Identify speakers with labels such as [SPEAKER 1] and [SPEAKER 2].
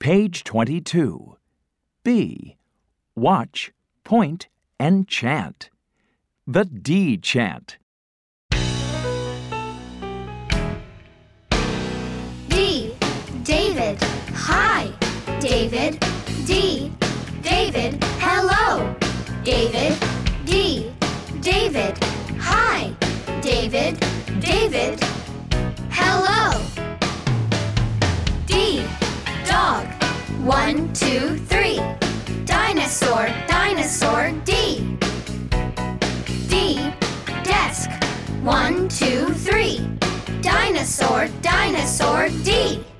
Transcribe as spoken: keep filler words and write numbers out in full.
[SPEAKER 1] Page twenty-two. B. Watch, point, and chant. The D chant.
[SPEAKER 2] D. David. Hi, David. D. David. Hello, David. D. David. Hi, David. David. Hello. D. Dog. One, two, three. Dinosaur, dinosaur, D. D. Desk. One, two, three. Dinosaur, dinosaur, D.